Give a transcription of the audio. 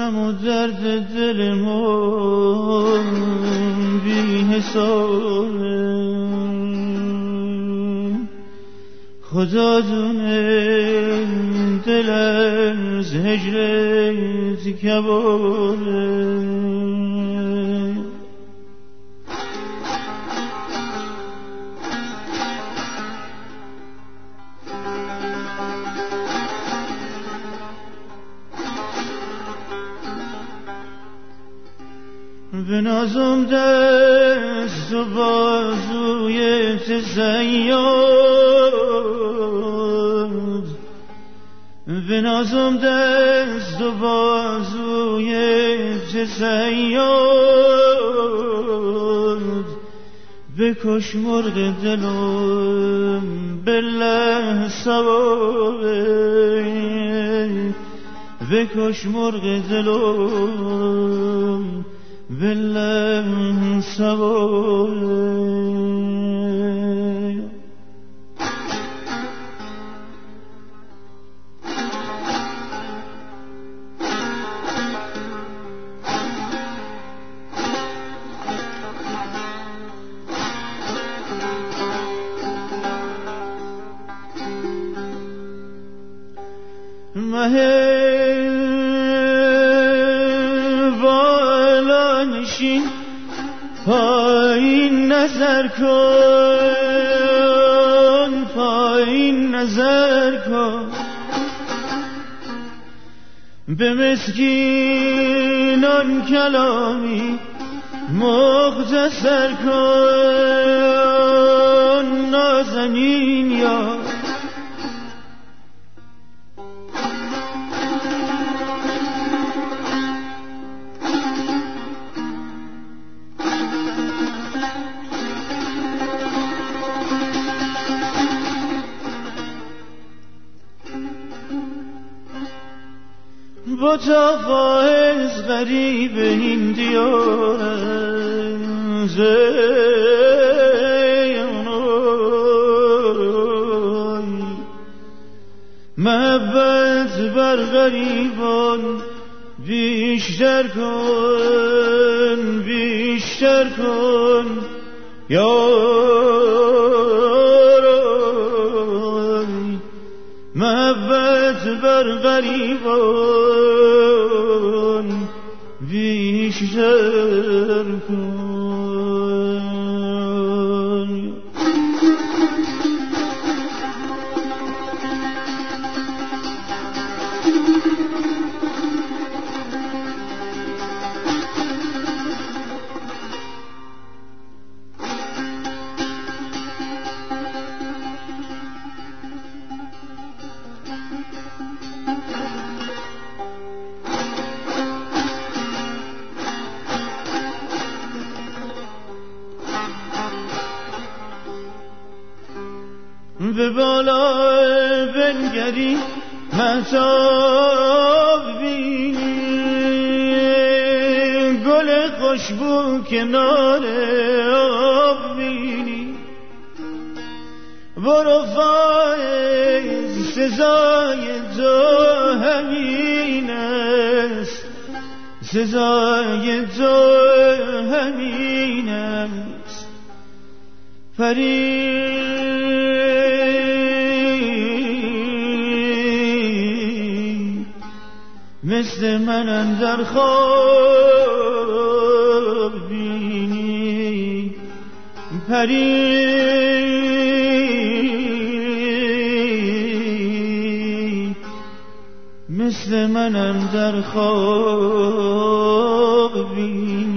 غم و درد دلمون بی حسابه، خدا دونه دلم ز هجرت کبابه. بنازم دست و بازوی زیاد، بنازم دست و بازوی زیاد، بکش مرغ دلم بالله ثوابه، بکش مرغ دلم بالله ثوابه. پایین نظر کن، پایین نظر کن، به مسکینان کلامی مختصر کن. نازنین یا با تا فائز غریب این دیار زیانوی، محبت بر غریبان بیشتر کن، بیشتر کن یارای، محبت بر غریبان بیشتر کن. به بالا بنگری مهتاب بینی، گل خوشبو کنار آب بینی، برو فایز سزای تو همین است، سزای تو همین است. مثل من اندر خواب بینی، پری مثل من اندر خواب بینی.